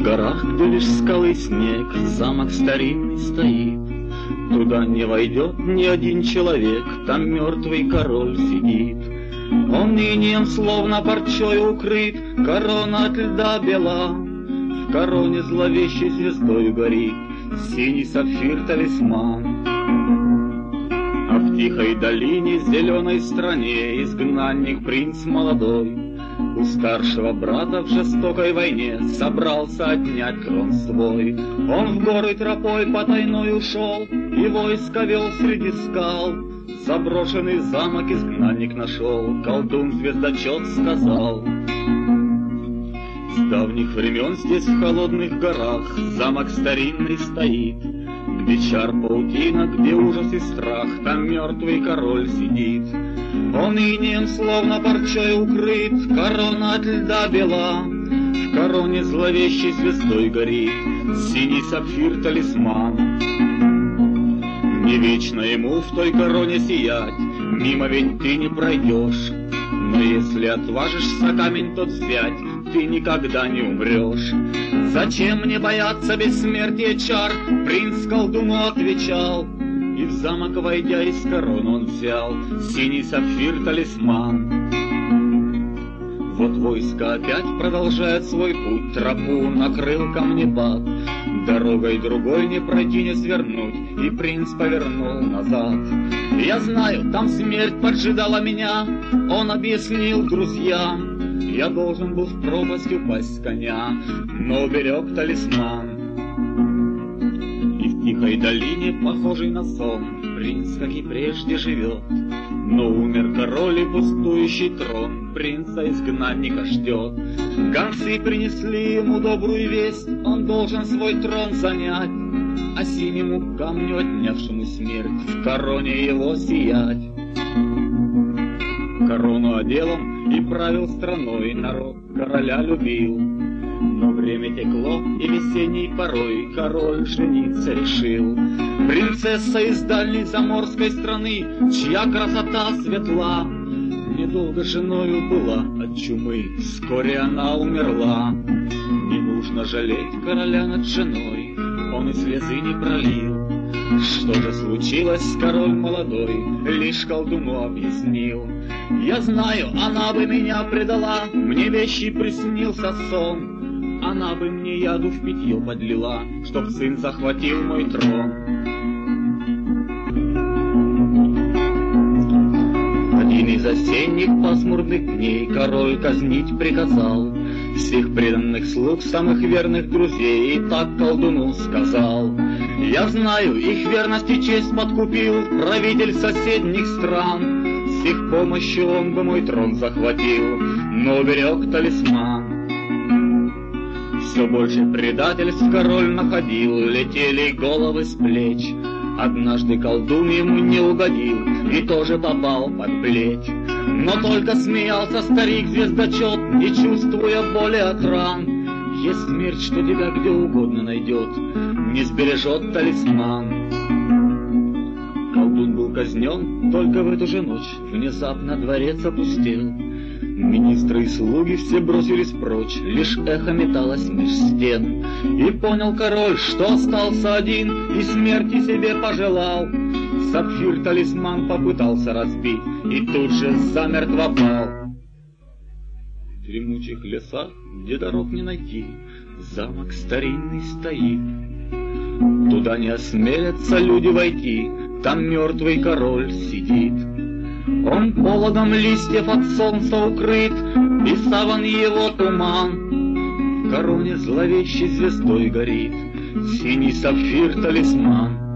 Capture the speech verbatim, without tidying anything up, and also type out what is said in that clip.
горах, где лишь скалы и снег, замок старинный стоит. Туда не войдет ни один человек, там мертвый король сидит. Он инием словно парчой укрыт, корона от льда бела. В короне зловещей звездой горит синий сапфир талисман. А в тихой долине, зеленой стране, изгнанник принц молодой у старшего брата в жестокой войне собрался отнять трон свой. Он в горы тропой потайной ушел и войско вел среди скал. Заброшенный замок изгнанник нашел, колдун-звездочет сказал. С давних времен здесь в холодных горах замок старинный стоит, где чар паутина, где ужас и страх, там мертвый король сидит. Он инеем словно парчой укрыт, корона от льда бела. В короне зловещей звездой горит синий сапфир талисман. Не вечно ему в той короне сиять, мимо ведь ты не пройдешь. Но если отважишься камень тот взять, ты никогда не умрешь. Зачем мне бояться бессмертия чар? Принц колдуну отвечал. И в замок войдя из короны он взял синий сапфир талисман. Вот войско опять продолжает свой путь, тропу накрыл камнепад. Дорогой другой не пройти, не свернуть, и принц повернул назад. Я знаю, там смерть поджидала меня, он объяснил друзьям. Я должен был в пропасть упасть с коня, но уберег талисман. И в тихой долине, похожей на сон, принц, как и прежде, живет. Но умер король, и пустующий трон принца-изгнанника ждет. Гонцы принесли ему добрую весть, он должен свой трон занять, а синему камню, отнявшему смерть, в короне его сиять. Корону одел он и правил страной, народ короля любил. Но время текло, и весенней порой король жениться решил. Принцесса из дальней заморской страны, чья красота светла, недолго женою была от чумы, вскоре она умерла. Не нужно жалеть короля над женой, он и слезы не пролил. Что же случилось с король молодой, лишь колдуну объяснил. Я знаю, она бы меня предала, мне вещий приснился сон. Она бы мне яду в питье подлила, чтоб сын захватил мой трон. Один из осенних пасмурных дней король казнить приказал всех преданных слуг, самых верных друзей, и так колдуну сказал. Я знаю, их верность и честь подкупил правитель соседних стран. С их помощью он бы мой трон захватил, но уберег талисман. Все больше предательств король находил, летели головы с плеч. Однажды колдун ему не угодил и тоже попал под плеть. Но только смеялся старик-звездочет, и, чувствуя боли от ран, есть смерть, что тебя где угодно найдет, не сбережет талисман. Колдун был казнен только в эту же ночь, внезапно дворец опустел. Министры и слуги все бросились прочь, лишь эхо металось меж стен. И понял король, что остался один, и смерти себе пожелал. Сапфир талисман попытался разбить, и тут же замертво пал. В дремучих лесах, где дорог не найти, замок старинный стоит. Туда не осмелятся люди войти, там мертвый король сидит. Он холодом листьев от солнца укрыт, и саван его туман. В короне зловещей звездой горит синий сапфир талисман.